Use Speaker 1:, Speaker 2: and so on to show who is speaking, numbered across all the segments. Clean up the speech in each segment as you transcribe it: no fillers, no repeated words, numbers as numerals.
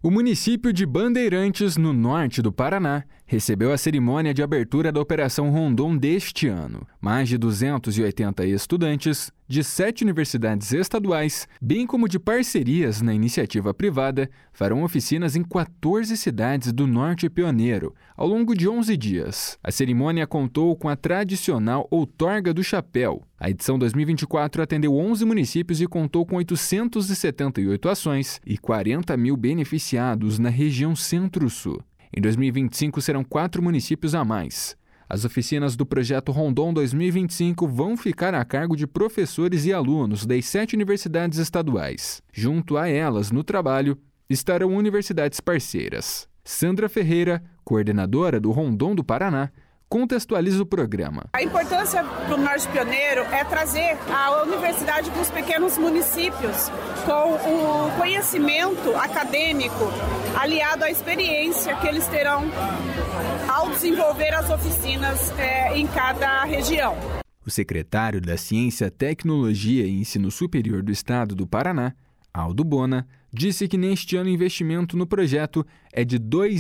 Speaker 1: O município de Bandeirantes, no norte do Paraná, recebeu a cerimônia de abertura da Operação Rondon deste ano. Mais de 280 estudantes de 7 universidades estaduais, bem como de parcerias na iniciativa privada, farão oficinas em 14 cidades do Norte Pioneiro, ao longo de 11 dias. A cerimônia contou com a tradicional Outorga do Chapéu. A edição 2024 atendeu 11 municípios e contou com 878 ações e 40 mil beneficiados na região Centro-Sul. Em 2025 serão 4 municípios a mais. As oficinas do projeto Rondon 2025 vão ficar a cargo de professores e alunos das 7 universidades estaduais. Junto a elas, no trabalho, estarão universidades parceiras. Sandra Ferreira, coordenadora do Rondon do Paraná, contextualiza o programa.
Speaker 2: A importância para o Norte Pioneiro é trazer a universidade para os pequenos municípios com o conhecimento acadêmico aliado à experiência que eles terão ao desenvolver as oficinas em cada região.
Speaker 1: O secretário da Ciência, Tecnologia e Ensino Superior do Estado do Paraná, Aldo Bona, disse que neste ano o investimento no projeto é de R$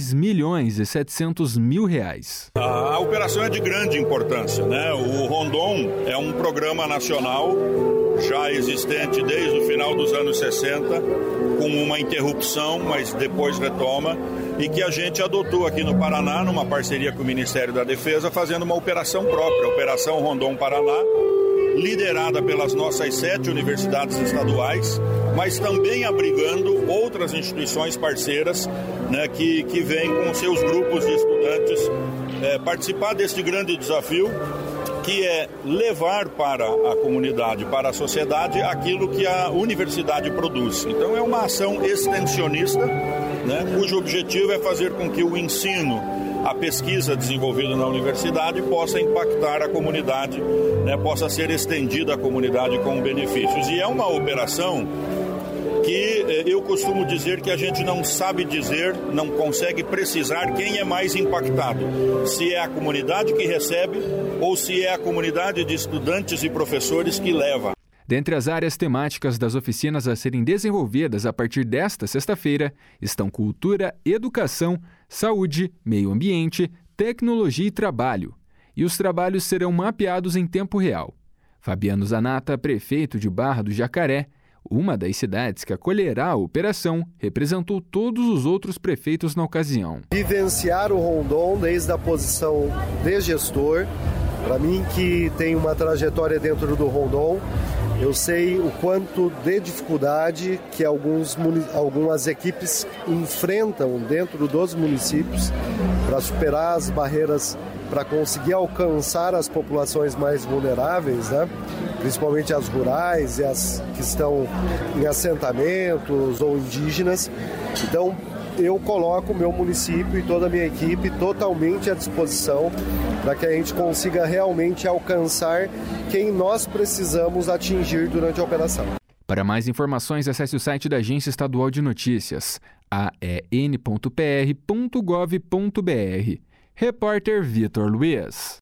Speaker 1: 2.700.000.
Speaker 3: A operação é de grande importância, né? O Rondon é um programa nacional já existente desde o final dos anos 60, com uma interrupção, mas depois retoma, e que a gente adotou aqui no Paraná, numa parceria com o Ministério da Defesa, fazendo uma operação própria, a Operação Rondon Paraná, liderada pelas nossas 7 universidades estaduais, mas também abrigando outras instituições parceiras, né, que vêm com seus grupos de estudantes participar deste grande desafio, que é levar para a comunidade, para a sociedade, aquilo que a universidade produz. Então é uma ação extensionista, né, cujo objetivo é fazer com que o ensino, a pesquisa desenvolvida na universidade possa impactar a comunidade, né, possa ser estendida à comunidade com benefícios. E é uma operação que eu costumo dizer que a gente não sabe dizer, não consegue precisar quem é mais impactado. Se é a comunidade que recebe ou se é a comunidade de estudantes e professores que leva.
Speaker 1: Dentre as áreas temáticas das oficinas a serem desenvolvidas a partir desta sexta-feira estão cultura, educação, saúde, meio ambiente, tecnologia e trabalho. E os trabalhos serão mapeados em tempo real. Fabiano Zanata, prefeito de Barra do Jacaré, uma das cidades que acolherá a operação, representou todos os outros prefeitos na ocasião.
Speaker 4: Vivenciar o Rondon desde a posição de gestor, para mim que tem uma trajetória dentro do Rondon, eu sei o quanto de dificuldade que algumas equipes enfrentam dentro dos municípios para superar as barreiras, para conseguir alcançar as populações mais vulneráveis, né? Principalmente as rurais e as que estão em assentamentos ou indígenas. Então, eu coloco o meu município e toda a minha equipe totalmente à disposição para que a gente consiga realmente alcançar quem nós precisamos atingir durante a operação.
Speaker 1: Para mais informações, acesse o site da Agência Estadual de Notícias, aen.pr.gov.br. Repórter Vitor Luiz.